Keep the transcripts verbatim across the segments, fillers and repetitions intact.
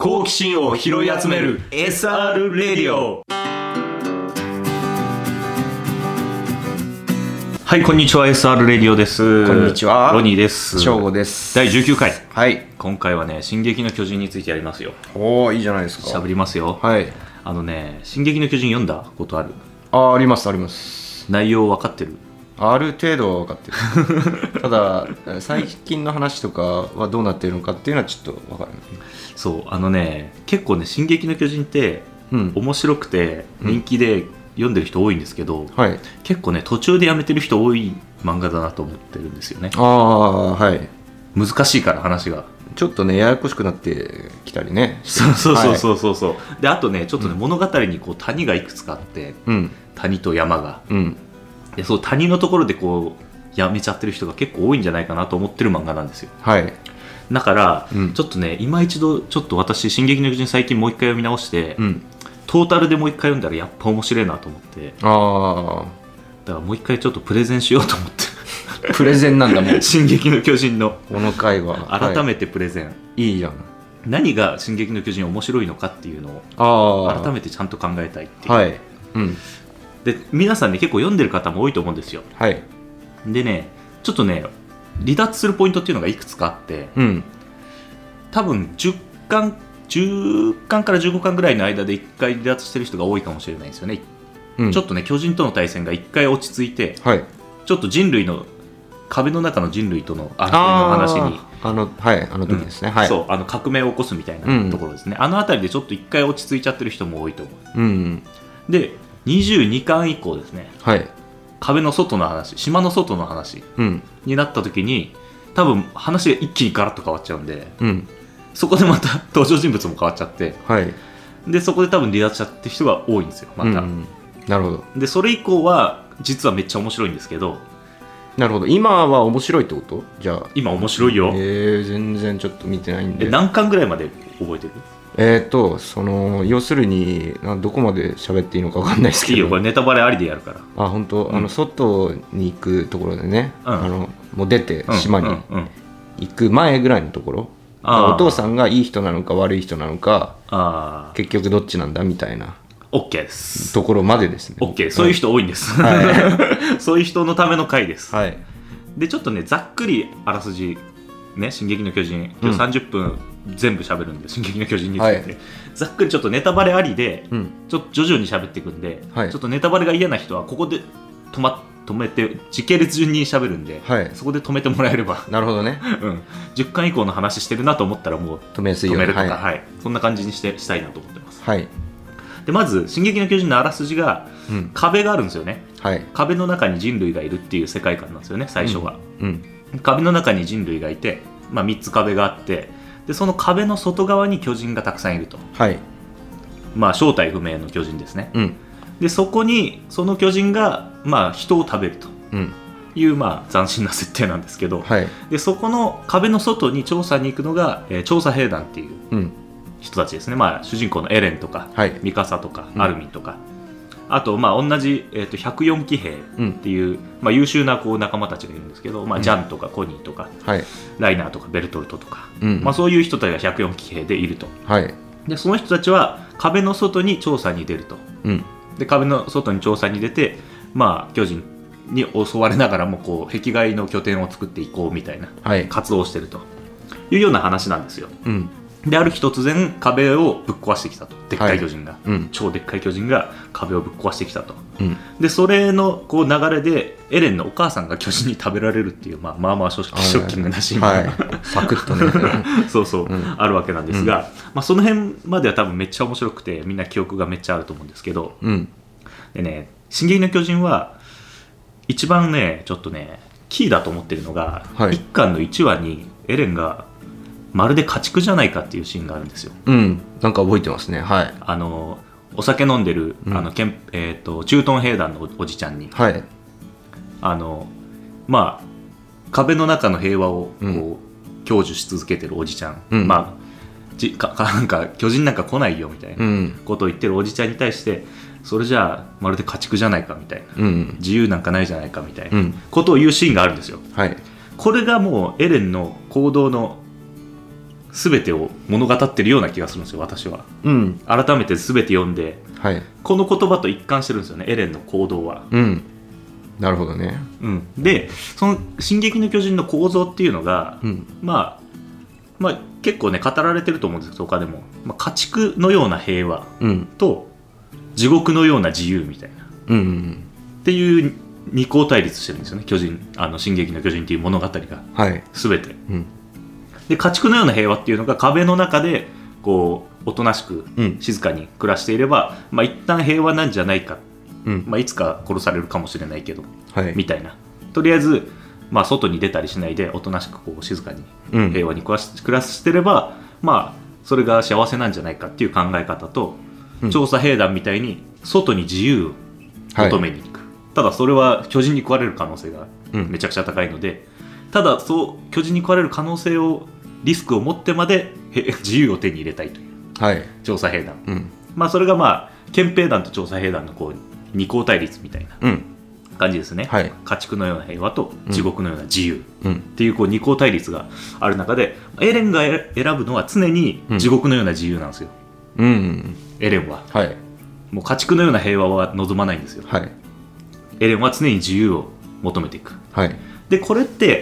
好奇心を拾い集める エスアール レディオ。はい、こんにちは。 エスアール レディオです。 こんにちは。 ロニーです。 翔吾です。 だいじゅうきゅうかい。 はい。 今回はね、進撃の巨人についてやりますよ。 おー、いいじゃないですか。 しゃべりますよ。 はい。 あのね、進撃の巨人読んだことある？ あ、ありますあります。 内容分かってる？ ある程度は分かってる。ただ最近の話とかはどうなっているのかっていうのはちょっと分からない。 そう、あのね、結構ね、進撃の巨人ってうん面白くて人気で読んでる人多いんですけど、 はい。 結構ね、途中でやめてる人多い漫画だなと思ってるんですよね。 ああ、はい。 難しいから話が。 ちょっとね、ややこしくなってきたりね。 そうそうそうう。 そうそうそう、であとね、ちょっとね、 うん物語にこう谷がいくつかあって、 うん谷と山が、 うんでそう谷のところでこうやめちゃってる人が結構多いんじゃないかなと思ってる漫画なんですよ。 はい。 だから、 うんちょっとね、今一度ちょっと私進撃の巨人最近もう一回読み直して、 うんトータルでもう一回読んだらやっぱ面白いなと思って、 あだからもう一回ちょっとプレゼンしようと思ってあ、プレゼンなんだもん。 進撃の巨人のこの回は改はめてプレゼン、 い、いいじゃん。 何が進撃の巨人面白いのかっていうのをああ、 改めてちゃんと考えたいっていう、 はい。うんで皆さんね結構読んでる方も多いと思うんですよ。 はい。 でね、ちょっとね離脱するポイントっていうのがいくつかあって、 うん多分じゅっかんじゅっかんからじゅうごかんぐらいの間でいっかい離脱してる人が多いかもしれないんですよね、 うん。 ちょっとね巨人との対戦がいっかい落ち着いて、 はい。 ちょっと人類の壁の中の人類との争いの話に、 あのはいあの時ですね、はい。 そうあの革命を起こすみたいなところですね、あの辺りでちょっといっかい落ち着いちゃってる人も多いと思う。 うんでにじゅうにかん以降ですね、 はい。 壁の外の話、島の外の話うんになった時に多分話が一気にガラッと変わっちゃうんで、 うんそこでまた登場人物も変わっちゃって、 はい。 でそこで多分離脱しちゃってる人が多いんですよまた、 うんなるほどでそれ以降は実はめっちゃ面白いんですけど、 なるほど。今は面白いってこと？じゃあ。 今面白いよ。 えー、全然ちょっと見てないんで。 え何巻ぐらいまで覚えてる？ えーとその要するになどこまで喋っていいのか分かんないですけど。 いいよ、これネタバレありでやるから。 あ本当、 うんあの外に行くところでね、 うんあのもう出てうん島にうんうん行く前ぐらいのところ、 あーお父さんがいい人なのか悪い人なのかあ結局どっちなんだみたいなあ OK です。 ところまでですね。 OK、そういう人多いんです、 はそういう人のための回です、 はいでちょっとねざっくりあらすじね、進撃の巨人今うん日さんじゅっぷん全部喋るんで、進撃の巨人について、 はいざっくりちょっとネタバレありでうんちょっと徐々に喋っていくんで、 はいちょっとネタバレが嫌な人はここで止ま止めて時系列順に喋るんで、 はいそこで止めてもらえれば、 なるほどね。 うん、じゅっかん以降の話してるなと思ったらもう止めやすいように止めるとか、 はいはい、そんな感じにしてしたいなと思ってます。 はい。 でまず「進撃の巨人」のあらすじがうん壁があるんですよね。 はい。 壁の中に人類がいるっていう世界観なんですよね、最初は。 うん壁の中に人類がいて、まあ、みっつ壁があって、でその壁の外側に巨人がたくさんいると、 はい。 まあ、正体不明の巨人ですね。 うんでそこにその巨人が、まあ、人を食べるとうんいう、まあ、斬新な設定なんですけど、 はい。 でそこの壁の外に調査に行くのが、えー調査兵団っていううん人たちですね、まあ、主人公のエレンとか、 はい。 ミカサとか、 うんアルミンとか、あと、まあ、同じ、えー、とひゃくよん騎兵うんっていう、まあ、優秀なこう仲間たちがいるんですけど、まあ、 うんジャンとかコニーとか、 はい。 ライナーとかベルトルトとか、 うんまあ、そういう人たちがひゃくよん騎兵でいると。 はい。 でその人たちは壁の外に調査に出ると。 うんで壁の外に調査に出て、まあ、巨人に襲われながらもこう壁外の拠点を作っていこうみたいなはい。 活動をしてるというような話なんですよ。 うんである日突然壁をぶっ壊してきたと、でっかい巨人が、 うん超でっかい巨人が壁をぶっ壊してきたと。 うんでそれのこう流れでエレンのお母さんが巨人に食べられるっていう、まあ、まあまあショショッキングなシーンが、 はい。サクッとね。 そうそう、 うんあるわけなんですが、まあ、その辺までは多分めっちゃ面白くてみんな記憶がめっちゃあると思うんですけど、 うんでね「進撃の巨人」は一番ねちょっとねキーだと思ってるのが、 はいいっかんのいちわにエレンがまるで家畜じゃないかっていうシーンがあるんですよ。 うん。なんか覚えてますね。はい。 あのお酒飲んでる、 うんあのけんえー、と駐屯兵団の お, おじちゃんにはい。 あのまあ壁の中の平和をこう、 うん享受し続けてるおじちゃん、 うんまあじかかなんか巨人なんか来ないよみたいなうんことを言ってるおじちゃんに対して、それじゃあまるで家畜じゃないかみたいな、 うん自由なんかないじゃないかみたいなうんことを言うシーンがあるんですよ。 はいこれがもうエレンの行動の全てを物語ってるような気がするんですよ私は。 うん改めて全て読んではいこの言葉と一貫してるんですよね、エレンの行動は。 うんなるほどね。 うん、でその「進撃の巨人」の構造っていうのが、 うんまあ、まあ結構ね語られてると思うんですけど他でも、まあ、家畜のような平和うんと地獄のような自由みたいなっうんうんていう二項対立してるんですよね、巨人あの進撃の巨人っていう物語がはい全て。 うんで家畜のような平和っていうのが壁の中でこうおとなしくうん静かに暮らしていれば、まあ一旦平和なんじゃないか、 うんまあ、いつか殺されるかもしれないけどはいみたいな、とりあえず、まあ、外に出たりしないでおとなしくこう静かにうん平和に暮らし暮らしてれば、まあそれが幸せなんじゃないかっていう考え方と、 うん調査兵団みたいに外に自由を求めに行く、ただそれは巨人に食われる可能性がうんめちゃくちゃ高いので、ただそう巨人に食われる可能性をリスクを持ってまでへ自由を手に入れたいというはい調査兵団、 うんまあそれがまあ憲兵団と調査兵団のこう二項対立みたいなうん感じですね、 はい家畜のような平和と地獄のような自由、 うんっていうこう二項対立がある中でエレンが選ぶのは常に地獄のような自由なんですよ、 うんうんエレンははいもう家畜のような平和は望まないんですよ。 はいエレンは常に自由を求めていく。 はいでこれって、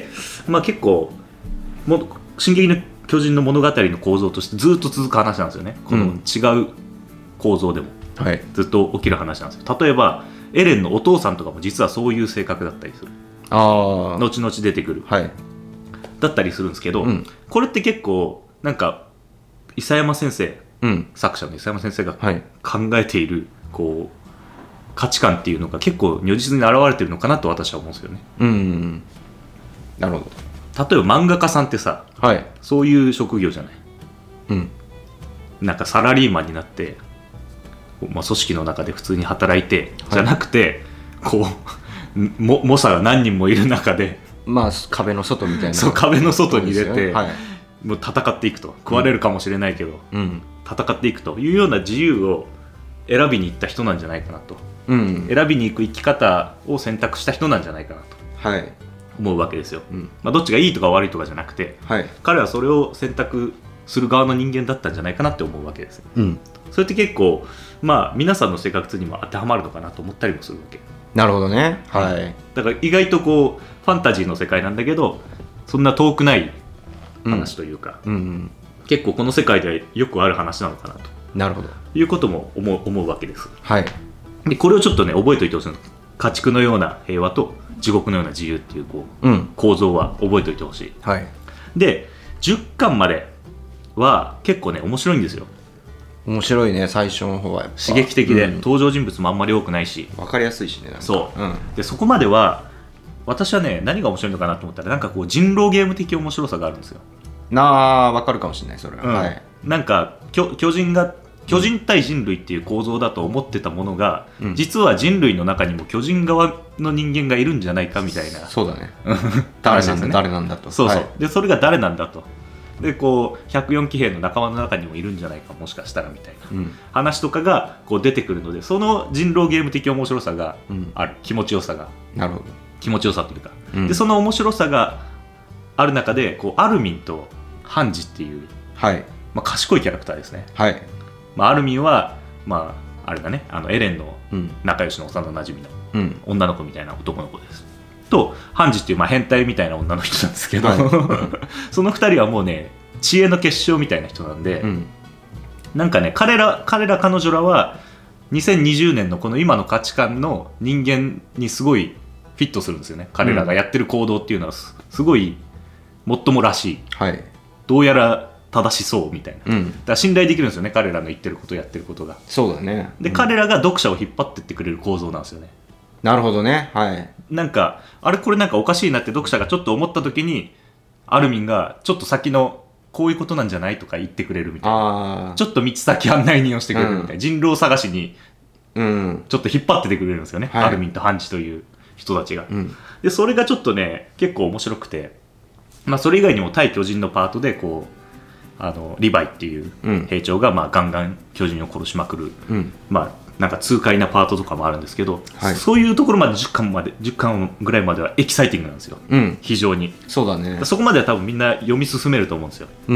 まあ、結構もう進撃の巨人の物語の構造としてずっと続く話なんですよね。この違う構造でもはいずっと起きる話なんですよ。例えばエレンのお父さんとかも実はそういう性格だったりする、 ああ後々出てくるはいだったりするんですけど、 うんこれって結構なんか伊佐山先生、 うん作者の伊佐山先生がはい考えているこう価値観っていうのが結構如実に現れてるのかなと私は思うんですよね。 うんうんなるほ例えば漫画家さんってさ、 どはいそういう職業じゃない。 うんなんかサラリーマンになって、まあ、組織の中で普通に働いて、 はいじゃなくてこうも猛者が何人もいる中でまあ壁の外みたいなそう壁の外に出て、 そうですよはいもう戦っていくと、食われるかもしれないけど、 うん戦っていくというような自由を選びに行った人なんじゃないかなと、 うん選びに行く生き方を選択した人なんじゃないかなとはい思うわけですよ、 うんまあ、どっちがいいとか悪いとかじゃなくてはい彼はそれを選択する側の人間だったんじゃないかなって思うわけですよ。 うんそれって結構まあ皆さんの生活にも当てはまるのかなと思ったりもするわけなるほどねはいだから意外とこうファンタジーの世界なんだけどそんな遠くない話というか、 うんうん結構この世界ではよくある話なのかなとなるほどいうことも思う思うわけです。 はいでこれをちょっとね覚えておいてほしいの。家畜のような平和と地獄のような自由っていうこううん構造は覚えておいてほしい。 はいでじゅっかんまでは結構ね面白いんですよ。 面白いね最初の方はやっぱ刺激的で、 うん登場人物もあんまり多くないし、 分かりやすいしねなんかそううんでそこまでは私はね何が面白いのかなと思ったらなんかこう人狼ゲーム的面白さがあるんですよ、 なあ分かるかもしれないそれは、 うんはいなんか巨巨人が巨人対人類っていう構造だと思ってたものが、 うん実は人類の中にも巨人側の人間がいるんじゃないかみたいなそうだね誰なんだ、 話ですね誰なんだとそうそう、 はいでそれが誰なんだとでこうひゃくよん騎兵の仲間の中にもいるんじゃないかもしかしたらみたいなうん話とかがこう出てくるのでその人狼ゲーム的面白さがうんある、気持ちよさがなるほど気持ちよさというか、 うんでその面白さがある中でこうアルミンとハンジっていう、 はいまあ、賢いキャラクターですね、 はいまあ、アルミンは、まあ、あれだねあのエレンのうん仲良しの幼なじみのうん女の子みたいな男の子ですとハンジっていうまあ変態みたいな女の人なんですけど、 はそのふたりはもうね知恵の結晶みたいな人なんで、 うんなんかね彼ら彼ら彼女らはにせんにじゅうねんのこの今の価値観の人間にすごいフィットするんですよね。彼らがやってる行動っていうのはすすごいもっともらしい、 はいどうやら正しそうみたいな、だかうんら信頼できるんですよね彼らの言ってることやってることが。 そうだねで、 うん彼らが読者を引っ張ってってくれる構造なんですよね。 なるほどねはいなんかあれこれなんかおかしいなって読者がちょっと思った時にアルミンがちょっと先のこういうことなんじゃないとか言ってくれるみたいな、 ああちょっと道先案内人をしてくれるみたいな、 うん人狼探しにうんちょっと引っ張っててくれるんですよね、 はいアルミンとハンチという人たちが、 うんでそれがちょっとね結構面白くて、まあ、それ以外にも対巨人のパートでこうあのリヴァイっていううん兵長がまあガンガン巨人を殺しまくる、 うんまあなんか痛快なパートとかもあるんですけど、 はいそういうところまでじゅっかんまでじゅっかんぐらいまではエキサイティングなんですようん非常に。 そうだねそこまでは多分みんな読み進めると思うんですよ。 うん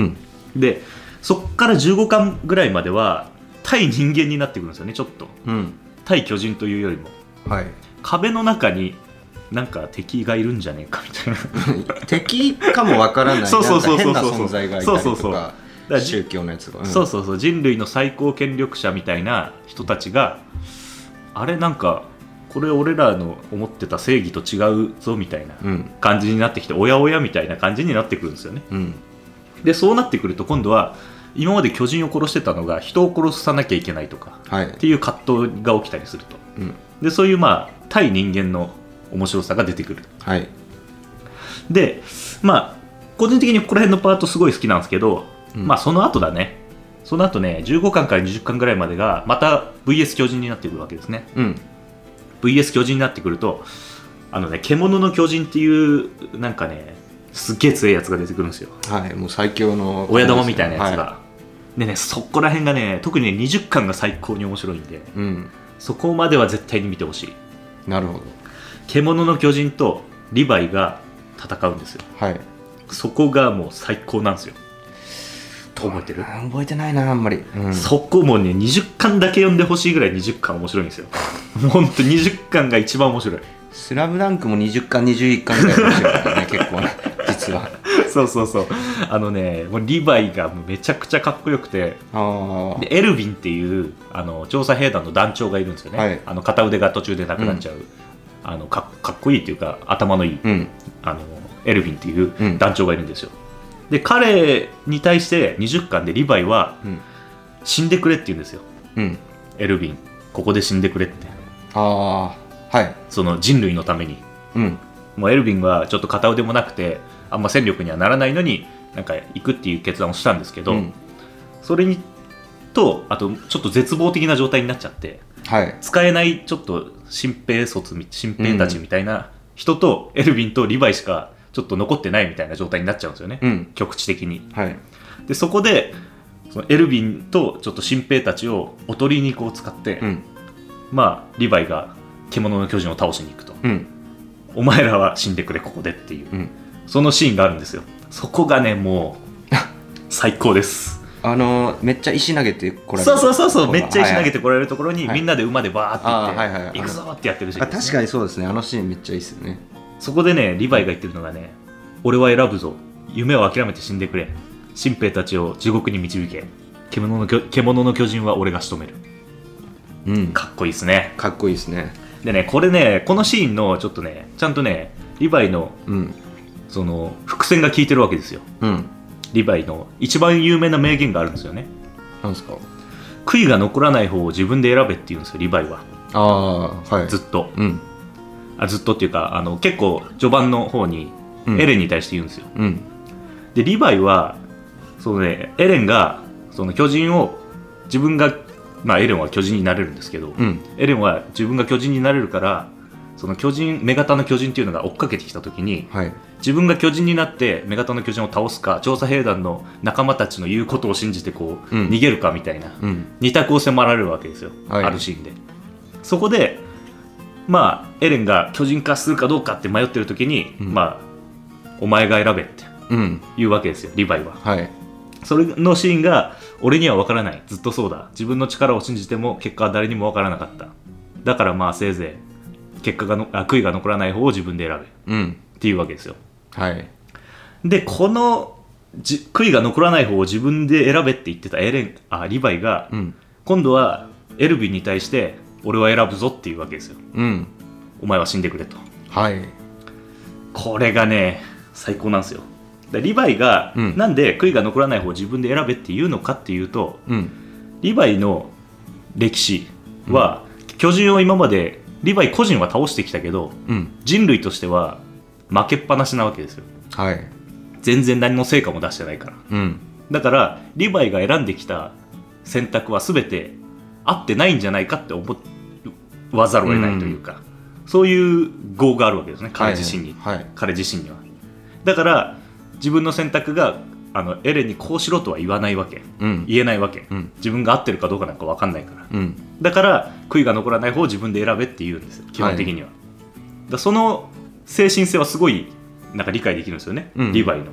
でそっからじゅうごかんぐらいまでは対人間になってくるんですよね。ちょっと、 うん、 対巨人というよりも、 はい、 壁の中になんか敵がいるんじゃねえかみたいな敵かもわからないそうそうそうそうなんか変な存在がいたりそうそうそうとか宗教のやつが、うん、 そうそうそう人類の最高権力者みたいな人たちがあれなんかこれ俺らの思ってた正義と違うぞみたいな感じになってきて、うん、おやおやみたいな感じになってくるんですよね、うん、でそうなってくると今度は今まで巨人を殺してたのが人を殺さなきゃいけないとか、はい、っていう葛藤が起きたりすると、うん、でそういうまあ対人間の面白さが出てくる、はい、でまあ個人的にここら辺のパートすごい好きなんですけど、うん、まあその後だねその後ねじゅうごかんからにじゅっかんぐらいまでがまた ブイエス 巨人になってくるわけですね、うん、ブイエス 巨人になってくるとあのね獣の巨人っていうなんかねすっげえ強いやつが出てくるんですよ。 はい、もう最強の親玉みたいなやつが、はい、でねそこら辺がね特にねにじゅっかんが最高に面白いんで、うん、そこまでは絶対に見てほしい。 なるほど。 獣の巨人とリヴァイが戦うんですよ。はい。そこがもう最高なんですよ。覚えてる？ 覚えてないなあんまり、 うん、そこもねにじゅっかんだけ読んでほしいぐらいにじゅっかん面白いんですよ。もうほんとにじゅっかんが一番面白い。 スラムダンクもにじゅっかんにじゅういっかんぐらい面白いからね結構ね実はそうそうそうあのねもうリヴァイがめちゃくちゃかっこよくてあでエルヴィンっていうあの調査兵団の団長がいるんですよね、はい、あの片腕が途中でなくなっちゃう、うん、あの か, かっこいいっていうか頭のいい、うん、あのエルヴィンっていう団長がいるんですよ、うん、で彼に対してにじゅっかんでリヴァイは、うん、死んでくれって言うんですよ、うん、エルヴィンここで死んでくれってあはい、その人類のために、うん、もうエルヴィンはちょっと片腕もなくてあんま戦力にはならないのになんか行くっていう決断をしたんですけど、うん、それにとあとちょっと絶望的な状態になっちゃって、はい、使えないちょっと新兵卒新兵たちみたいな人と、うん、エルヴィンとリヴァイしかちょっと残ってないみたいな状態になっちゃうんですよね、うん、局地的に、はい、でそこでそのエルヴィンとちょっと新兵たちをおとりにこう使って、うん、まあリヴァイが獣の巨人を倒しに行くと、うん、お前らは死んでくれここでっていう、うん、そのシーンがあるんですよ。そこがねもう最高です。 あのめっちゃ石投げてこられるそうそうそうそうめっちゃ石投げてこられるところに、はいはい、みんなで馬でバーって行って、はいはいはい、行くぞってやってるシーン、ね、 確かにそうですね。あのシーンめっちゃいいですよね。 そこでねリヴァイが言ってるのがね俺は選ぶぞ夢を諦めて死んでくれ新兵たちを地獄に導け 獣の, 獣の巨人は俺が仕留める、うん、かっこいいですね。 かっこいいですね。 でねこれねこのシーンのちょっとねちゃんとねリヴァイの、うん、その伏線が効いてるわけですよ、うん、リヴァイの一番有名な名言があるんですよね。 なんですか？ 悔いが残らない方を自分で選べって言うんですよリヴァイは。 あ、はい、 ずっと、うん、あずっとっていうかあの結構序盤の方にエレンに対して言うんですよ、うん、でリヴァイはその、ね、エレンがその巨人を自分がまあ、エレンは巨人になれるんですけど、うん、エレンは自分が巨人になれるからその巨人女型の巨人っていうのが追っかけてきた時に、はい、自分が巨人になって女型の巨人を倒すか調査兵団の仲間たちの言うことを信じてこう、うん、逃げるかみたいな、うん、二択を迫られるわけですよ、はい、あるシーンで。そこでまあエレンが巨人化するかどうかって迷ってる時に、うん、まあお前が選べって言うわけですよ、リヴァイは、はい、それのシーンが俺には分からないずっとそうだ自分の力を信じても結果は誰にも分からなかっただからまあせいぜい結果がのあ悔いが残らない方を自分で選べ、うん、っていうわけですよ、はい、でこのじ悔いが残らない方を自分で選べって言ってたエレンあリヴァイが、うん、今度はエルヴィンに対して俺は選ぶぞっていうわけですよ、うん、お前は死んでくれと、はい、これがね最高なんですよ。でリヴァイが、うん、なんで悔いが残らない方を自分で選べっていうのかっていうと、うん、リヴァイの歴史は、うん、巨人を今までリヴァイ個人は倒してきたけど、うん、人類としては負けっぱなしなわけですよ、はい、全然何の成果も出してないから、うん、だからリヴァイが選んできた選択は全て合ってないんじゃないかって思わざるを得ないというか、うん、そういう業があるわけですね彼自身に、はいはい、彼自身には。だから自分の選択があのエレンにこうしろとは言わないわけ、うん、言えないわけ、うん、自分が合ってるかどうかなんか分かんないから、うん、だから悔いが残らない方を自分で選べって言うんですよ基本的には、はい、だその精神性はすごいなんか理解できるんですよね、うん、リヴァイの。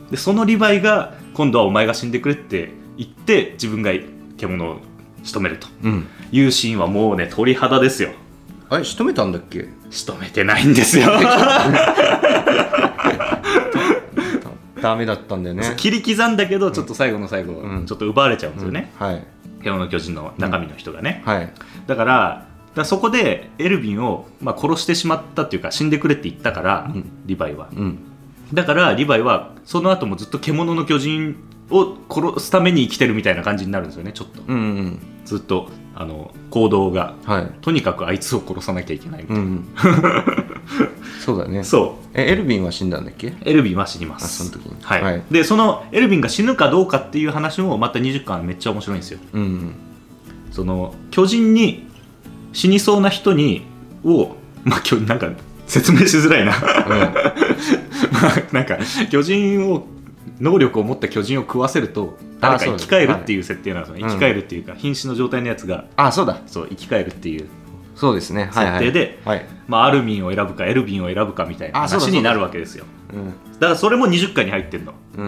でそのリヴァイが今度はお前が死んでくれって言って自分が獣を仕留めるというシーンはもうね鳥肌ですよ。 あれ仕留めたんだっけ？ 仕留めてないんですよダメだったんだよね。 切り刻んだけどちょっと最後の最後、うん、ちょっと奪われちゃうんですよね、 うんうん、はい、 獣の巨人の中身の人がね、 うん、はい、 だからだからそこでエルヴィンを、まあ、殺してしまったっていうか死んでくれって言ったから、うん、リヴァイは、うん、だからリヴァイはその後もずっと獣の巨人を殺すために生きてるみたいな感じになるんですよねちょっと、うんうん、ずっとあの行動が、はい、とにかくあいつを殺さなきゃいけないみたいな、うん、 そうだね。 そうえエルヴィンは死んだんだっけ？ エルヴィンは死にます。 あその時に、 はいはい、でそのエルヴィンが死ぬかどうかっていう話もまたにじゅっかんめっちゃ面白いんですよ、うんうん、その巨人に死にそうな人にを、まあ、今日なんか説明しづらいな、うんまあ、なんか巨人を能力を持った巨人を食わせると誰か生き返るっていう設定なんですよね、はい、生き返るっていうか、うん、瀕死の状態のやつがあそうだそう生き返るっていうそうですね設定で、はいはいまあ、アルミンを選ぶかエルヴィンを選ぶかみたいな話になるわけですよ、うん、だからそれもにじゅっかんに入ってるの、うん、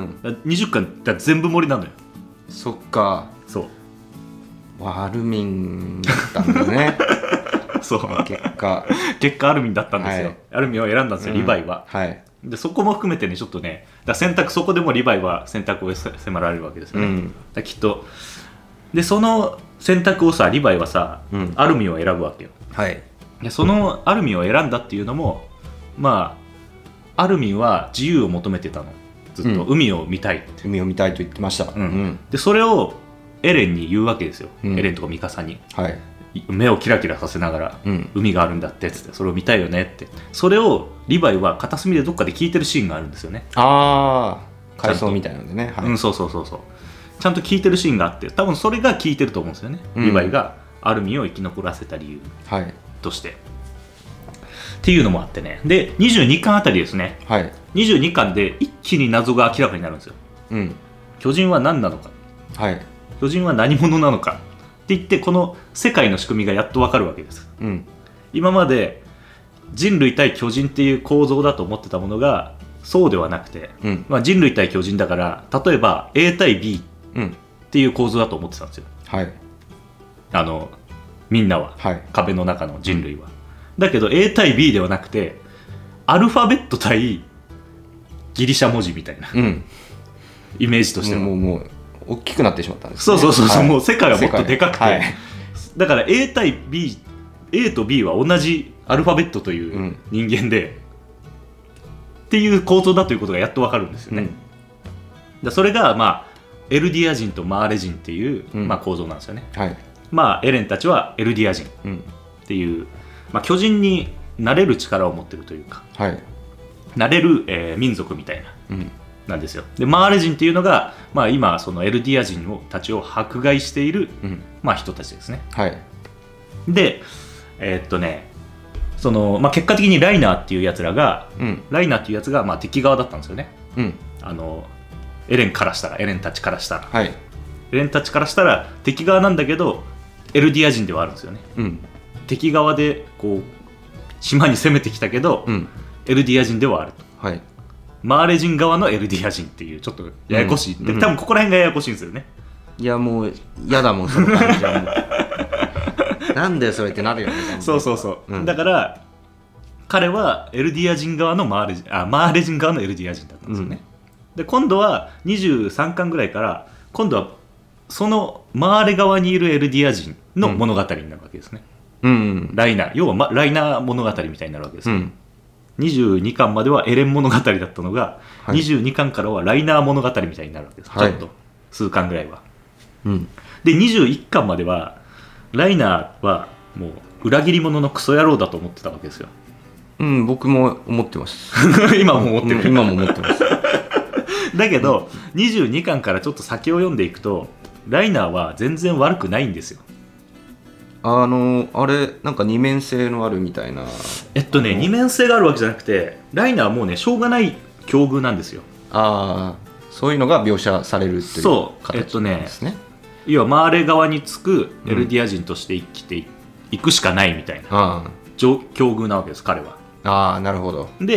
にじゅっかんだ全部盛りなのよ。 そっかそうアルミンだったんだねそう結果結果アルミンだったんですよ、はい、アルミンを選んだんですよ、うん、リヴァイは、はい、でそこも含めてねちょっとねだ選択そこでもリヴァイは選択を迫られるわけですよね、うん、だきっとでその選択をさリヴァイはさ、うん、アルミンを選ぶわけよ、はい、でそのアルミンを選んだっていうのもまあアルミンは自由を求めてたのずっと、うん、海を見たいって海を見たいと言ってました、うんうん、 でそれをエレンに言うわけですよ、うん、エレンとかミカサに、はい、目をキラキラさせながら、うん、海があるんだってつってそれを見たいよねってそれをリヴァイは片隅でどっかで聞いてるシーンがあるんですよね。 ああ回想みたいなのでね、はい、 うんそうそうそうそうちゃんと聞いてるシーンがあって多分それが聞いてると思うんですよね、うん、リヴァイがアルミンを生き残らせた理由として、はい、っていうのもあってねでにじゅうにかんあたりですね、はい、にじゅうにかんで一気に謎が明らかになるんですよ、うん、巨人は何なのか、はい、巨人は何者なのかって言ってこの世界の仕組みがやっと分かるわけです、うん、今まで人類対巨人っていう構造だと思ってたものがそうではなくて、うんまあ、人類対巨人だから例えば A 対 B っていう構造だと思ってたんですよ、はい、あのみんなは、はい、壁の中の人類は、うん、だけど A 対 B ではなくてアルファベット対ギリシャ文字みたいな、うん、イメージとしてはもうもう大きくなってしまったんですね。 そうそうそうそう、はい、もう世界はもっとでかくて、はい、だから A 対 B A と B は同じアルファベットという人間で、うん、っていう構造だということがやっと分かるんですよね、うん、だそれが、まあ、エルディア人とマーレ人っていう、うんまあ、構造なんですよね、はいまあ、エレンたちはエルディア人っていう、うんまあ、巨人になれる力を持ってるというか、はい、なれる、えー、民族みたいな、うんなんですよ。でマーレ人っていうのが、まあ、今そのエルディア人をたちを迫害している、うんまあ、人たちですね、はい、でえー、っとねその、まあ、結果的にライナーっていうやつらが、うん、ライナーっていうやつが、まあ、敵側だったんですよね、うん、あのエレンからしたらエレンたちからしたら、はい、エレンたちからしたら敵側なんだけどエルディア人ではあるんですよね、うん、敵側でこう島に攻めてきたけど、うん、エルディア人ではあると、はいマーレ人側のエルディア人っていうちょっとややこしい、うん、で多分ここら辺がややこしいんですよね。 いやもう嫌だもんその感じはもうなんでそれってなるよねそうそうそう、うん、だから彼はエルディア人側のマーレ人あマーレ人側のエルディア人だったんですよね、うん、で今度はにじゅうさんかんぐらいから今度はそのマーレ側にいるエルディア人の物語になるわけですね、うんうん、ライナー要は、ま、ライナー物語みたいになるわけですよ、うんにじゅうにかんまではエレン物語だったのが、はい、にじゅうにかんからはライナー物語みたいになるわけです、はい、ちょっと数巻ぐらいは、うん、でにじゅういっかんまではライナーはもう裏切り者のクソ野郎だと思ってたわけですよ。 うん僕も思ってます今も思ってる、 うん、今も思ってますだけど、うん、にじゅうにかんからちょっと先を読んでいくとライナーは全然悪くないんですよ。 あのあれなんか二面性のあるみたいなえっとね二面性があるわけじゃなくてライナーはもうねしょうがない境遇なんですよ。 ああそういうのが描写されるっていう形ですね。えっとね要はマーレ側につくエルディア人として生きていくしかないみたいな、うん、境遇なわけです彼は。 ああなるほど。 で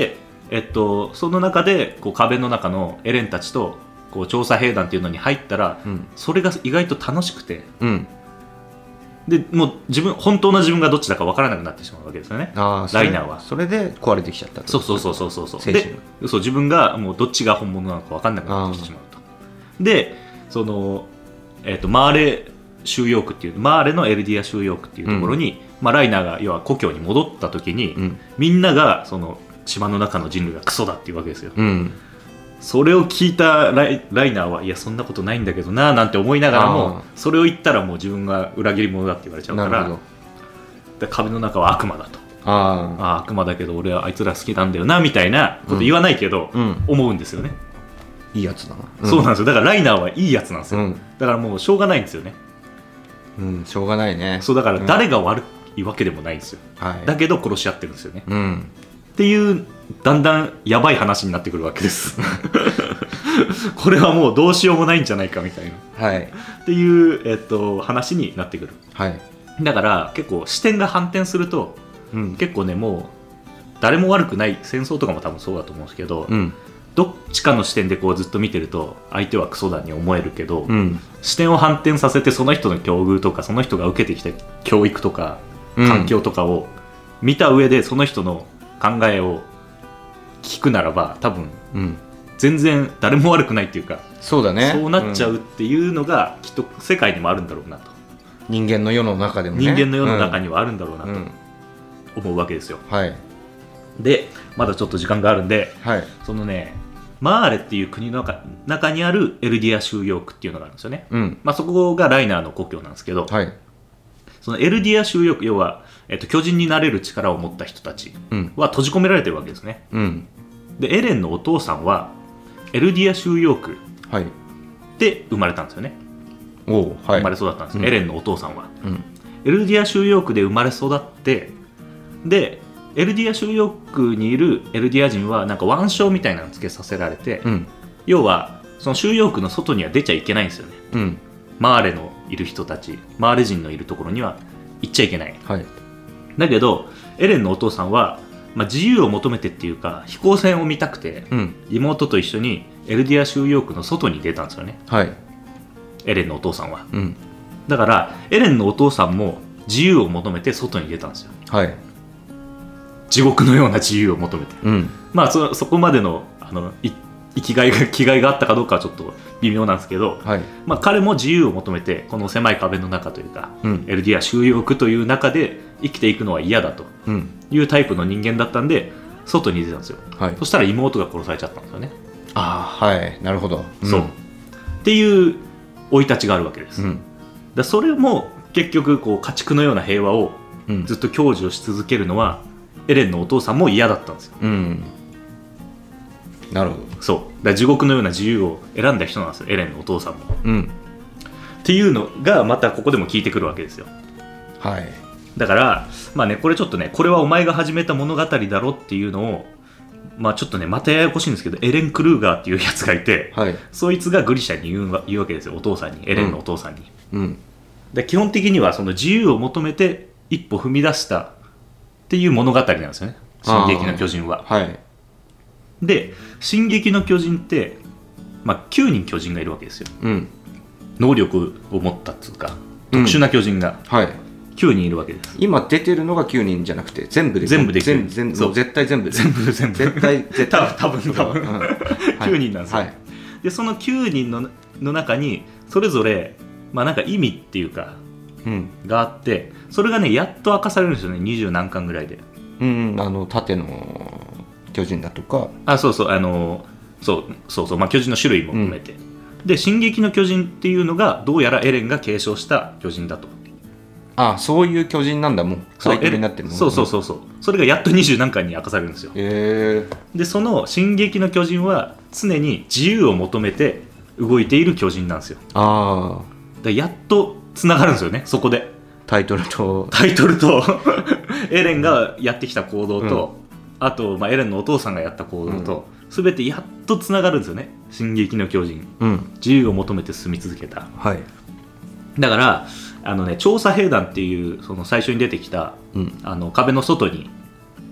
えっと、その中でこう壁の中のエレンたちとこう調査兵団っていうのに入ったら、うん、それが意外と楽しくて、うん、でもう自分本当の自分がどっちだか分からなくなってしまうわけですよね。あライナーはそれで壊れてきちゃったと。 そうそうそうそうそうそうでそう自分がもうどっちが本物なのか分からなくなってきてしまうと。でその、えー、とマーレ収容区っていうマーレのエルディア収容区っていうところに、うんまあ、ライナーが要は故郷に戻った時に、うん、みんながその島の中の人類がクソだっていうわけですよ、うん、それを聞いたライ、ライナーはいやそんなことないんだけどななんて思いながらもそれを言ったらもう自分が裏切り者だって言われちゃうからで壁の中は悪魔だとああ悪魔だけど俺はあいつら好きなんだよなみたいなこと言わないけど、うんうん、思うんですよね。 いいやつだな、 うん、そうなんですよ。だからライナーはいいやつなんですよ、だからもうしょうがないんですよね。 うん、しょうがないね。 そうだから誰が悪いわけでもないんですよ、はい、だけど殺し合ってるんですよね、うん、っていうだんだんやばい話になってくるわけですこれはもうどうしようもないんじゃないかみたいな、はい、っていう、えっと、話になってくる、はい、だから結構視点が反転すると、うん、結構ねもう誰も悪くない戦争とかも多分そうだと思うんですけど、うん、どっちかの視点でこうずっと見てると相手はクソだに思えるけど、うん、視点を反転させてその人の境遇とかその人が受けてきた教育とか環境とかを見た上でその人の考えを聞くならば多分、うん、全然誰も悪くないっていうかそうだねそうなっちゃうっていうのがきっと世界にもあるんだろうなと、 人間の世の中でもね人間の世の中にはあるんだろうなと思うわけですよ、うんはい、でまだちょっと時間があるんで、はい、そのねマーレっていう国の中、中にあるエルディア収容区っていうのがあるんですよね、うんまあ、そこがライナーの故郷なんですけど、はい、そのエルディア収容区要は、えっと、巨人になれる力を持った人たちは閉じ込められてるわけですね、うん、でエレンのお父さんはエルディア収容区で生まれたんですよね、お、はい、生まれ育ったんですよ、うん、エレンのお父さんは、うん、エルディア収容区で生まれ育ってでエルディア収容区にいるエルディア人はなんか腕章みたいなのつけさせられて、うん、要はその収容区の外には出ちゃいけないんですよね、うん、マーレのいる人たちマーレ人のいるところには行っちゃいけない、はい、だけどエレンのお父さんは、まあ、自由を求めてっていうか飛行船を見たくて、うん、妹と一緒にエルディア収容区の外に出たんですよね、はい、エレンのお父さんは、うん、だからエレンのお父さんも自由を求めて外に出たんですよ、はい地獄のような自由を求めて、うん、まあ そ, そこまでの、あのい生きがいが気概があったかどうかはちょっと微妙なんですけど、はいまあ、彼も自由を求めてこの狭い壁の中というか、うん、エルディア収容区という中で生きていくのは嫌だというタイプの人間だったんで外に出たんですよ、はい、そしたら妹が殺されちゃったんですよね。 ああはいなるほど、 うん、そうっていう生い立ちがあるわけです、うん、だそれも結局こう家畜のような平和をずっと享受をし続けるのは、エレンのお父さんも嫌だったんですよ、うん、 なるほど。 そうだから地獄のような自由を選んだ人なんですよエレンのお父さんも、うん、っていうのがまたここでも聞いてくるわけですよ。はいだからまあねこれちょっとねこれはお前が始めた物語だろっていうのをまあちょっとねまたややこしいんですけどエレン・クルーガーっていうやつがいて、はい、そいつがグリシャに言う、言うわけですよお父さんにエレンのお父さんに、うんうん、で基本的にはその自由を求めて一歩踏み出したっていう物語なんですよね進撃の巨人は、はい、で進撃の巨人って、まあ、きゅうにん巨人がいるわけですよ、うん、能力を持ったっていうか特殊な巨人がきゅうにんいるわけです、 うん、今出てるのがきゅうにんじゃなくて全部で全部で全部全部そう絶対全部全部全部絶対絶対多分多分、うん、きゅうにんなんですよ、はい、でそのきゅうにん の, の中にそれぞれ、まあ、なんか意味っていうかうん、があってそれがねやっと明かされるんですよねにじゅうなんかんぐらいで、 うん、あの縦の巨人だとかあそうそうあのそうそうそう、まあ、巨人の種類も含めて、うん、で進撃の巨人っていうのがどうやらエレンが継承した巨人だと。 あそういう巨人なんだもんサイクルになってるの。 そうそうそうそうそれがやっとにじゅうなんかんに明かされるんですよ。へーでその進撃の巨人は常に自由を求めて動いている巨人なんですよ。あだやっとつながるんですよねそこでタイトルとタイトルとエレンがやってきた行動と、うん、あと、まあ、エレンのお父さんがやった行動と、うん、全てやっとつながるんですよね進撃の巨人、うん、自由を求めて進み続けた、はい、だからあの、ね、調査兵団っていうその最初に出てきた、うん、あの壁の外に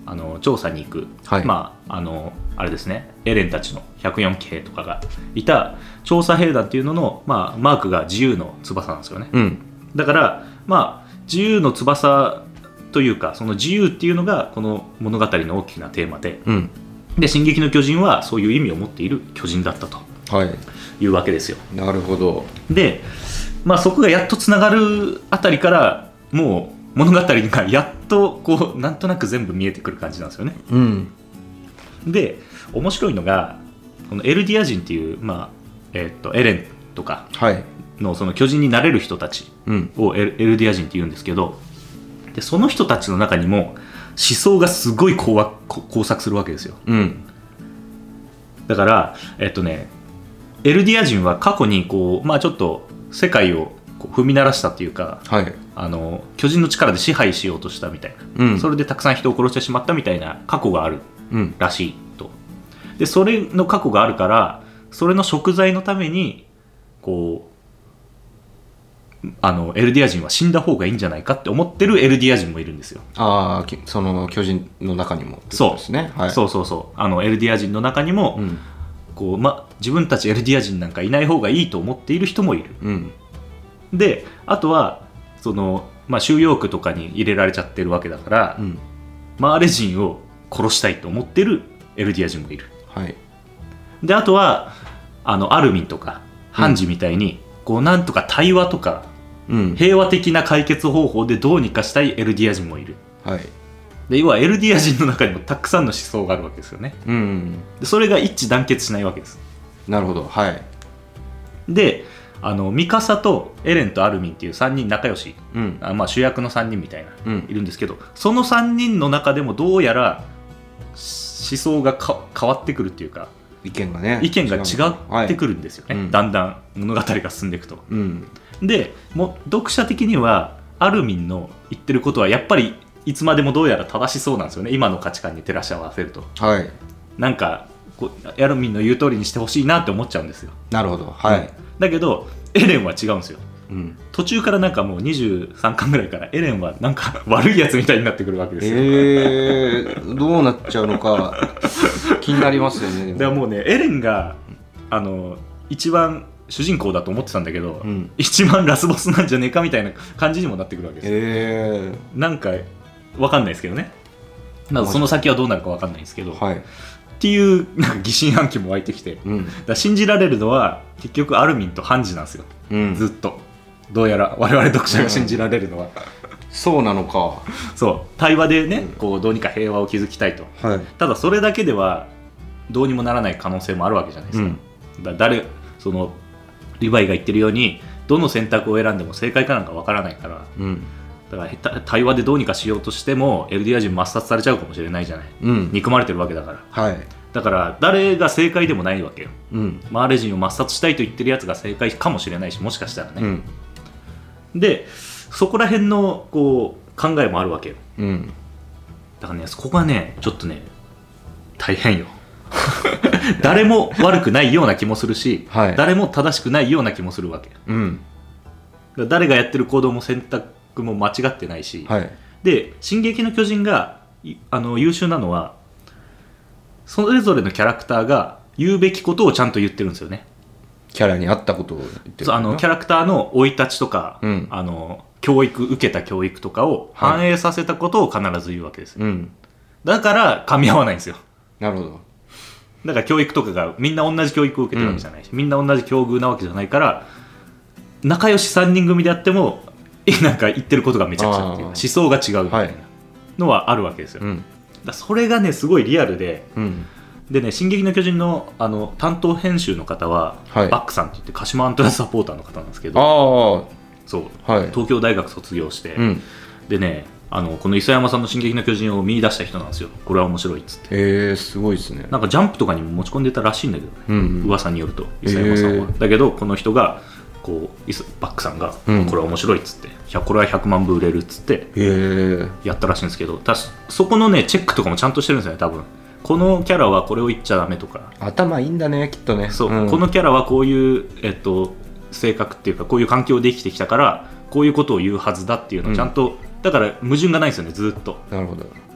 あの調査に行く、 はい、 まああのあれですね、エレンたちのひゃくよんき兵とかがいた調査兵団っていうのの、まあ、マークが自由の翼なんですよね、 うん、 だからまあ自由の翼というか、その自由っていうのがこの物語の大きなテーマで、 うん、 で進撃の巨人はそういう意味を持っている巨人だったというわけですよ。 なるほど。 で、まあ、そこがやっとつながるあたりからもう物語がやっとこうなんとなく全部見えてくる感じなんですよね。 うん、 で面白いのがこのエルディア人っていう、まあえー、とエレンとかの、その巨人になれる人たちをエル、エルディア人っていうんですけど、でその人たちの中にも思想がすごい交わ交錯するわけですよ、 うん、 だからえっとねエルディア人は過去にこう、まあ、ちょっと世界をこう踏み鳴らしたっていうか、 はい、 あの巨人の力で支配しようとしたみたいな、うん、それでたくさん人を殺してしまったみたいな過去があるらしいと。でそれの過去があるからそれの贖罪のためにこうあのエルディア人は死んだ方がいいんじゃないかって思ってるエルディア人もいるんですよ。 ああ、その巨人の中にもってことですね。 そう、はい、そうそうそうあのエルディア人の中にも、うんこうま、自分たちエルディア人なんかいない方がいいと思っている人もいる、うん、であとはその、まあ、収容区とかに入れられちゃってるわけだから、うん、マーレ人を殺したいと思ってるエルディア人もいる、はい、であとはあのアルミンとかハンジみたいに、うん、こうなんとか対話とか、うん、平和的な解決方法でどうにかしたいエルディア人もいる、はい、で要はエルディア人の中にもたくさんの思想があるわけですよね、うんうん、でそれが一致団結しないわけです。 なるほど、はい、 であのミカサとエレンとアルミンっていうさんにん仲良し、うんあまあ、主役のさんにんみたいな、うん、いるんですけど、そのさんにんの中でもどうやら思想がか変わってくるっていうか意見がね意見が違ってくるんですよね、はい、だんだん物語が進んでいくと、うん、でもう読者的にはアルミンの言ってることはやっぱりいつまでもどうやら正しそうなんですよね、今の価値観に照らし合わせると、はい、なんかこうアルミンの言う通りにしてほしいなって思っちゃうんですよ。 なるほど、はい、うん、 だけどエレンは違うんですよ、うん、途中からなんかもうにじゅうさんかんぐらいからエレンはなんか悪いやつみたいになってくるわけですよ。 えー、どうなっちゃうのか気になりますよね。 でももうねエレンがあの一番主人公だと思ってたんだけど、うん、一番ラスボスなんじゃねえかみたいな感じにもなってくるわけですよ、えー、なんか分かんないですけどね、まあ、その先はどうなるか分かんないんですけど、はい、っていうなんか疑心暗鬼も湧いてきて、うん、だ信じられるのは結局アルミンとハンジなんですよ、うん、ずっとどうやら我々読者が信じられるのは、うん、 そうなのか。 そう対話でね、うん、こうどうにか平和を築きたいと、はい、ただそれだけではどうにもならない可能性もあるわけじゃないですか、うん、だ誰そのリヴァイが言ってるようにどの選択を選んでも正解かなんかわからないから、うん、だから対話でどうにかしようとしてもエルディア人抹殺されちゃうかもしれないじゃない、うん、憎まれてるわけだから、はい、だから誰が正解でもないわけよ、うん、マーレ人を抹殺したいと言ってるやつが正解かもしれないし、もしかしたらね、うん、でそこら辺のこう考えもあるわけよ、うん、だからねそこがねちょっとね大変よ誰も悪くないような気もするし、はい、誰も正しくないような気もするわけ、うん、だ誰がやってる行動も選択も間違ってないし、はい、で進撃の巨人があの優秀なのはそれぞれのキャラクターが言うべきことをちゃんと言ってるんですよね。 キャラに合ったことを言ってる、 あのキャラクターの生い立ちとか、うん、あの教育受けた教育とかを反映させたことを必ず言うわけですよ、はい、うん、だから噛み合わないんですよ。 なるほど。 だから教育とかがみんな同じ教育を受けてるわけじゃないし、うん、みんな同じ境遇なわけじゃないから仲良しさんにん組であってもなんか言ってることがめちゃくちゃっていう思想が違うみたいなのはあるわけですよ、はい、だそれがねすごいリアルで、うん、でね進撃の巨人 の, あの担当編集の方は、はい、バックさんって言って鹿島アントラスサポーターの方なんですけど、あそう、はい、東京大学卒業して、うん、でねあのこの磯山さんの進撃の巨人を見出した人なんですよ。これは面白いっつって。 へえ、すごいですね。 なんかジャンプとかにも持ち込んでたらしいんだけどね、うんうん、噂によると磯山さんは。だけどこの人がこうバックさんが、うん、これは面白いっつってこれはひゃくまん部売れるっつってやったらしいんですけど、たそこのねチェックとかもちゃんとしてるんですよね多分。このキャラはこれを言っちゃダメとか。 頭いいんだねきっとね。 そう、うん、このキャラはこういう、えっと、性格っていうかこういう環境で生きてきたからこういうことを言うはずだっていうのをちゃんと、うん、だから矛盾がないんですよねずっと。 なるほど。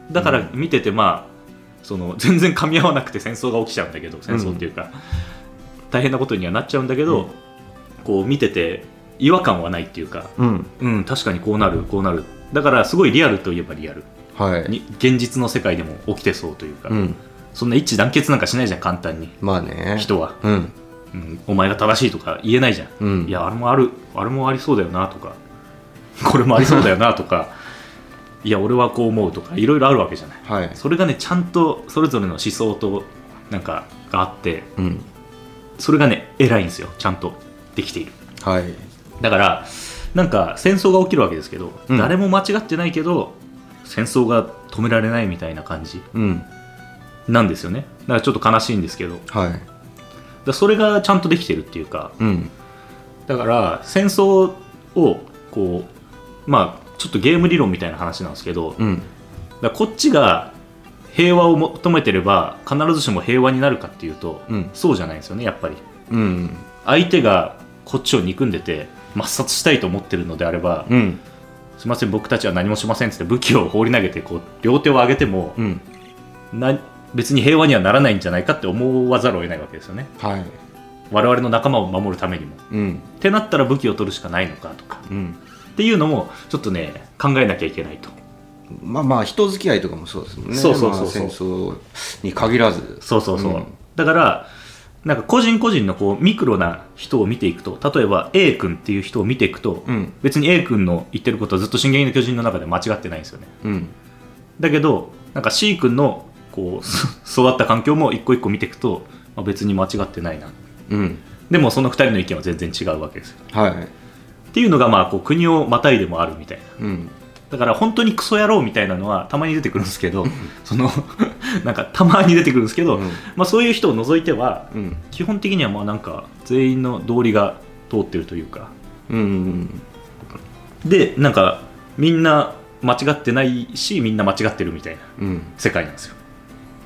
だから見てて、まあその全然噛み合わなくて戦争が起きちゃうんだけど、戦争っていうか、うん、大変なことにはなっちゃうんだけど、うん、こう見てて違和感はないっていうか、うんうん、確かにこうなるこうなる、だからすごいリアルといえばリアル、はい、に現実の世界でも起きてそうというか、うん、そんな一致団結なんかしないじゃん簡単に、まあね、人は、うんうん、お前が正しいとか言えないじゃん、うん、いやあれもあるあれもありそうだよなとかこれもありそうだよなとかいや俺はこう思うとかいろいろあるわけじゃない、はい、それがねちゃんとそれぞれの思想となんかがあって、うん、それがね偉いんですよ、ちゃんとできている、はい、だからなんか戦争が起きるわけですけど、うん、誰も間違ってないけど戦争が止められないみたいな感じ、うん、なんですよね。だからちょっと悲しいんですけど、はい、だそれがちゃんとできてるっていうか、うん、だから戦争をこうまあちょっとゲーム理論みたいな話なんですけど、うん、だこっちが平和を求めてれば必ずしも平和になるかっていうと、うん、そうじゃないんですよねやっぱり、うん、相手がこっちを憎んでて抹殺したいと思ってるのであれば、うん、すいません僕たちは何もしませんって武器を放り投げてこう両手を上げても、うん、な別に平和にはならないんじゃないかって思わざるを得ないわけですよね、はい、我々の仲間を守るためにも、うん、ってなったら武器を取るしかないのかとか、うん、っていうのもちょっとね考えなきゃいけないと。 まあまあ人付き合いとかもそうですもんね。そうそうそうそう、まあ、戦争に限らずそうそうそう、うん、だからなんか個人個人のこうミクロな人を見ていくと、例えば A 君っていう人を見ていくと、うん、別に A 君の言ってることはずっと進撃の巨人の中で間違ってないんですよね、うん、だけどなんか C 君のこう育った環境も一個一個見ていくと、まあ、別に間違ってないな、うん、でもそのふたりの意見は全然違うわけですよ、はい、っていうのがまあこう国をまたいでもあるみたいな、うん、だから本当にクソ野郎みたいなのはたまに出てくるんですけどそのなんかたまに出てくるんですけど、うん、まあ、そういう人を除いては、うん、基本的にはまあなんか全員の道理が通ってるというか、うんうんうん、でなんかみんな間違ってないしみんな間違ってるみたいな世界なんですよ。 うん、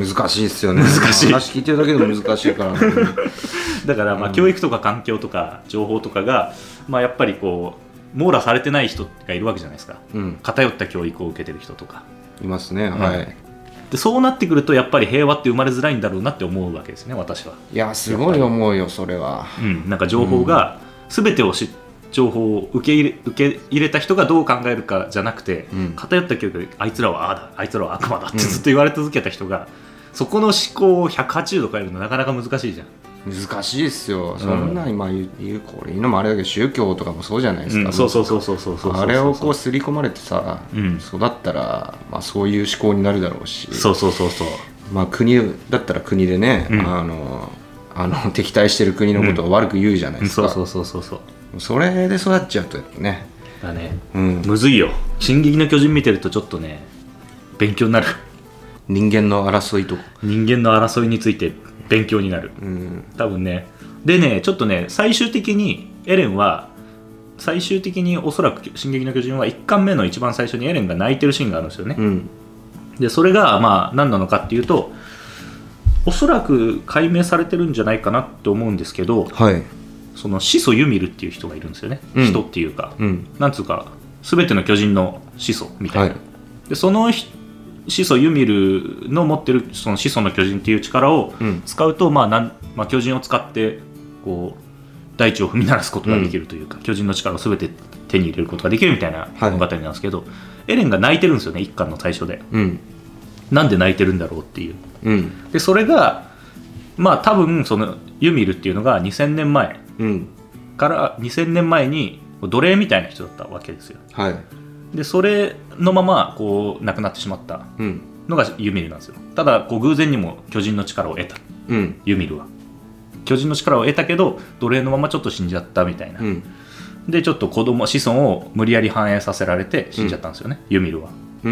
難しいですよね。 難しい。 話聞いてるだけでも難しいから、ね、 だからまあ教育とか環境とか情報とかが、まあ、やっぱりこう網羅されてない人がいるわけじゃないですか、うん、偏った教育を受けてる人とかいますね、はい、 でそうなってくるとやっぱり平和って生まれづらいんだろうなって思うわけですね、私は。 いやすごい思うよそれは、 うん、なんか情報が全てを知情報を受け入れ、受け入れた人がどう考えるかじゃなくて、うん、偏った教育であいつらはああだあいつらは悪魔だってずっと言われ続けた人が、うん、そこの思考をひゃくはちじゅうど変えるのなかなか難しいじゃん。 難しいですよ、うん、そんな今言うこれ言うのもあれだけど宗教とかもそうじゃないですか、うん、 そうそうそうそうそうそう、 あれをこう刷り込まれてさ、うん、育ったら、まあ、そういう思考になるだろうし、 そうそうそうそう、 まあ、国だったら国でね、うん、あのあの敵対してる国のことを悪く言うじゃないですか、 うん、そうそうそうそうそう、 それで育っちゃうとねだね、うん、むずいよ。進撃の巨人見てるとちょっとね勉強になる。 人間の争いと人間の争いについて勉強になる、うん、多分ね。でねちょっとね最終的にエレンは最終的におそらく進撃の巨人はいっかんめの一番最初にエレンが泣いてるシーンがあるんですよね、うん、でそれがまあ何なのかっていうとおそらく解明されてるんじゃないかなって思うんですけど、はい、その始祖ユミルっていう人がいるんですよね、うん、人っていうか、うん、なんつうか全ての巨人の始祖みたいな、はい、でその始祖ユミルの持ってるその始祖の巨人っていう力を使うと、うん、まあなんまあ、巨人を使ってこう大地を踏み鳴らすことができるというか、うん、巨人の力を全て手に入れることができるみたいな物語なんですけど、はい、エレンが泣いてるんですよねいっかんの最初で、うん、なんで泣いてるんだろうっていう、うん、でそれがまあ多分そのユミルっていうのがにせんねんまえからにせんねんまえに奴隷みたいな人だったわけですよ、はい、でそれのままこう亡くなってしまったのがユミルなんですよ。ただこう偶然にも巨人の力を得た、うん、ユミルは巨人の力を得たけど奴隷のままちょっと死んじゃったみたいな、うん、でちょっと子供子孫を無理やり反映させられて死んじゃったんですよね、うん、ユミルは、うん、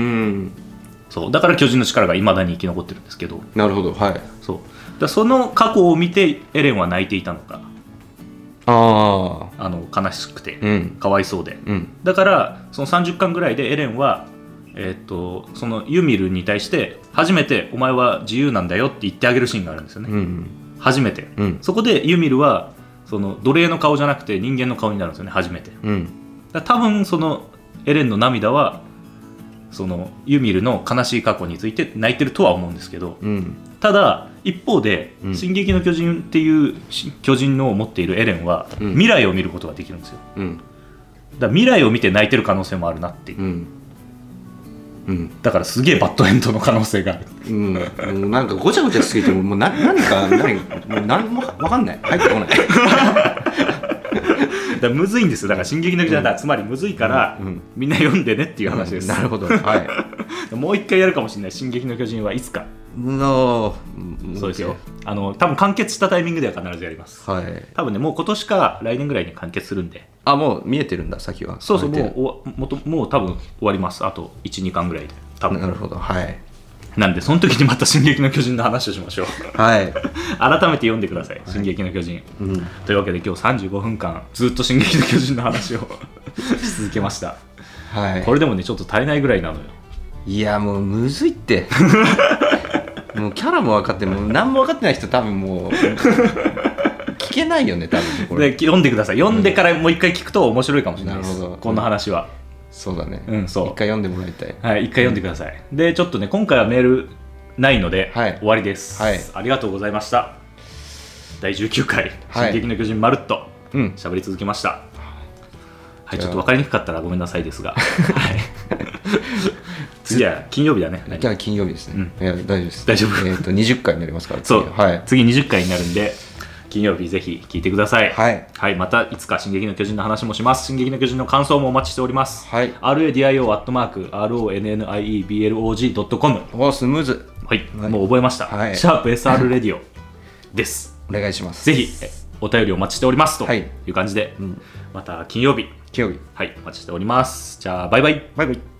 そうだから巨人の力がいまだに生き残ってるんですけど。 なるほど、はい、 そうだその過去を見てエレンは泣いていたのか、ああの悲しくて、うん、かわいそうで、うん、だからそのさんじゅっかんぐらいでエレンは、えー、とそのユミルに対して初めてお前は自由なんだよって言ってあげるシーンがあるんですよね、うん、初めて、うん、そこでユミルはその奴隷の顔じゃなくて人間の顔になるんですよね初めて、うん、だ多分そのエレンの涙はそのユミルの悲しい過去について泣いてるとは思うんですけど、 うん、 ただ一方で「 うん進撃の巨人」っていう巨人の持っているエレンは、 うん、 未来を見ることができるんですよ、 うん、 だから未来を見て泣いてる可能性もあるなっていう、 うんうん、 だからすげえバッドエンドの可能性がある、 うん、もうなんかごちゃごちゃしすぎてもうな何か何もう何も分かんない入ってこないだからむずいんですよ。だから進撃の巨人は、うん、つまりむずいから、うんうん、みんな読んでねっていう話です、 うん、なるほど、はい、 もう一回やるかもしれない進撃の巨人はいつか。 のそうですよ。あの多分完結したタイミングでは必ずやります、はい、多分ねもう今年か来年ぐらいに完結するんで。 あ、もう見えてるんだ先は。 そうそう、もうおもともう多分終わります。あと いち,に 巻ぐらいで多分。 なるほど、はい。 なんでその時にまた進撃の巨人の話をしましょうはい改めて読んでください、はい、進撃の巨人、うん、というわけで今日さんじゅうごふんかんずっと進撃の巨人の話をし続けました、はい、これでもねちょっと足りないぐらいなのよ。 いやもうむずいってもうキャラも分かってもう何も分かってない人多分もう聞けないよね多分これ。 で読んでください。読んでからもう一回聞くと面白いかもしれないです、うん、なるほどこの話は。 そうだね、 うん、そう一回読んでもらいたい。 はい、一回読んでください、うん、でちょっとね今回はメールないので、はい、終わりです、はい、ありがとうございました。だいじゅうきゅうかい「進撃の巨人」まるっと喋り続けました、うん、はい、ちょっと分かりにくかったらごめんなさいですが、はい、次は金曜日だね。 じゃあ金曜日ですね、うん、いや大丈夫です。 大丈夫、 えー、とにじゅっかいになりますからそう、はい、次にじゅっかいになるんで金曜日ぜひ聞いてください。はい、はい、またいつか進撃の巨人の話もします。進撃の巨人の感想もお待ちしております。はい、ラディオ アットマーク ロンニブログ ドットコム。 おスムーズ、 はい、はい、もう覚えました、はい、シャープ エスアール レディオですお願いします。 ぜひお便りお待ちしておりますという感じで、はい、うん、また金曜日金曜日、 はい、お待ちしております。じゃあバイバイ。 バイバイ。